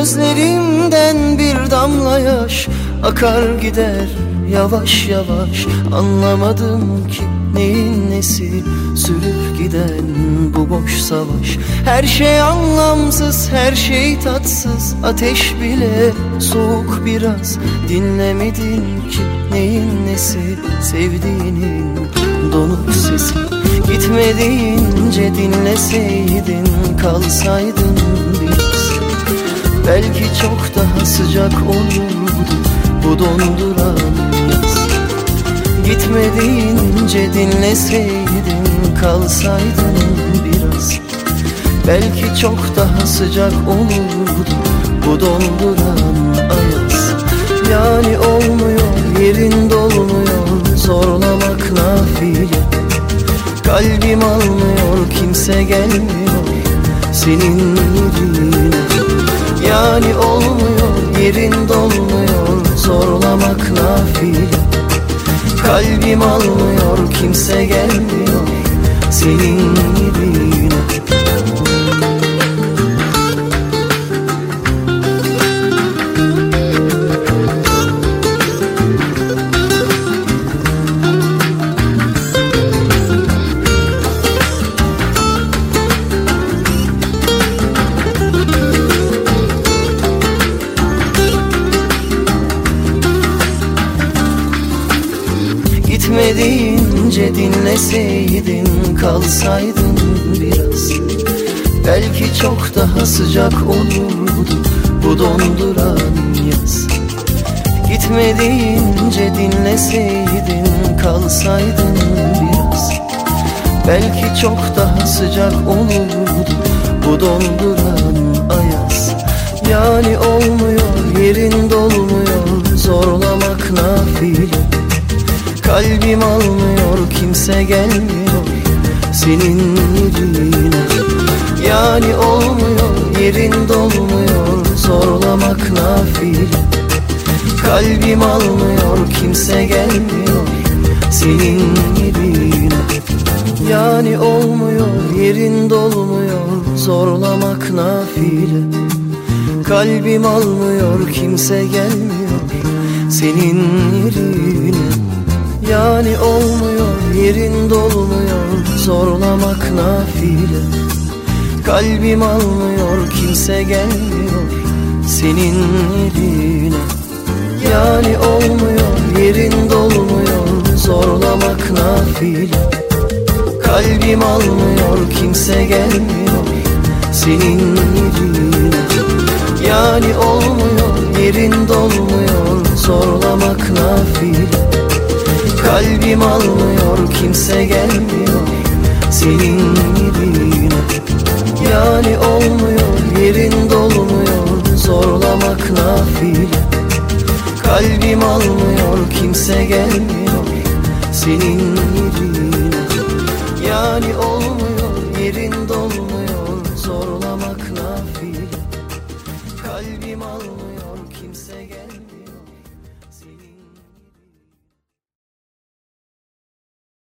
Gözlerimden bir damla yaş akar gider yavaş yavaş. Anlamadım ki neyin nesi sürüp giden bu boş savaş. Her şey anlamsız, her şey tatsız, ateş bile soğuk biraz. Dinlemedin ki neyin nesi sevdiğinin donuk sesi. Gitme deyince dinleseydin, kalsaydın biraz, belki çok daha sıcak olurdu bu donduran yaz. Gitme deyince dinleseydin, kalsaydın biraz, belki çok daha sıcak olurdu bu donduran ayaz. Yani olmuyor, yerin dolmuyor, zorlamak nafile. Kalbim almıyor, kimse gelmiyor senin yerine. Yani olmuyor, yerin dolmuyor, zorlamak nafile. Kalbim almıyor, kimse gelmiyor senin yerine. Gitme deyince dinleseydin, kalsaydın biraz, belki çok daha sıcak olurdu bu donduran yaz. Gitme deyince dinleseydin, kalsaydın biraz, belki çok daha sıcak olurdu bu donduran ayaz. Yani olmuyor, yerin dolmuyor, zorlamak nafile. Kalbim almıyor, kimse gelmiyor senin yerine. Yani olmuyor, yerin dolmuyor, zorlamak nafile. Kalbim almıyor, kimse gelmiyor senin yerine. Yani olmuyor, yerin dolmuyor, zorlamak nafile. Kalbim almıyor, kimse gelmiyor senin yerine. Yani olmuyor, yerin dolmuyor, zorlamak nafile. Kalbim almıyor, kimse gelmiyor senin yerine. Yani olmuyor, yerin dolmuyor, zorlamak nafile. Kalbim almıyor, kimse gelmiyor senin yerine. Yani olmuyor, yerin dolmuyor, zorlamak nafile. Kalbim almıyor, kimse gelmiyor senin yerine. Yani olmuyor, yerin dolmuyor, zorlamak nafile. Kalbim almıyor, kimse gelmiyor senin yerine. Yani olmuyor.